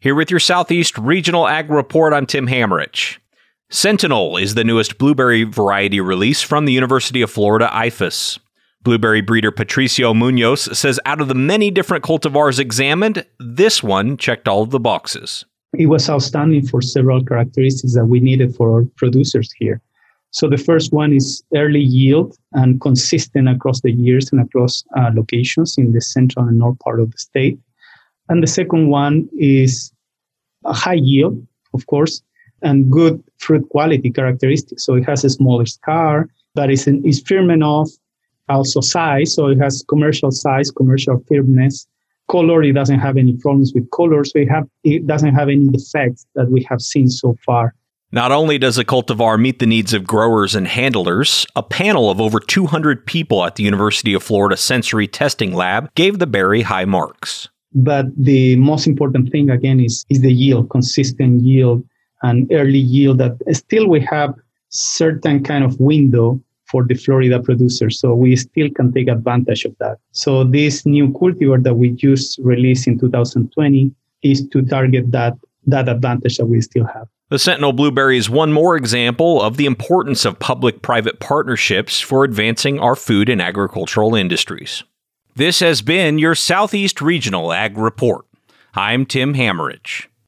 Here with your Southeast Regional Ag Report, I'm Tim Hammerich. Sentinel is the newest blueberry variety release from the University of Florida IFAS. Blueberry breeder Patricio Munoz says out of the many different cultivars examined, this one checked all of the boxes. It was outstanding for several characteristics that we needed for our producers here. So the first one is early yield and consistent across the years and across locations in the central and north part of the state. And the second one is a high yield, of course, and good fruit quality characteristics. So it has a smaller scar, but is firm enough. Also size, so it has commercial size, commercial firmness. Color, it doesn't have any problems with color, so it doesn't have any defects that we have seen so far. Not only does the cultivar meet the needs of growers and handlers, a panel of over 200 people at the University of Florida Sensory Testing Lab gave the berry high marks. But the most important thing, again, is the yield, consistent yield and early yield that still we have certain kind of window for the Florida producers. So we still can take advantage of that. So this new cultivar that we just released in 2020 is to target that advantage that we still have. The Sentinel blueberry is one more example of the importance of public-private partnerships for advancing our food and agricultural industries. This has been your Southeast Regional Ag Report. I'm Tim Hammerich.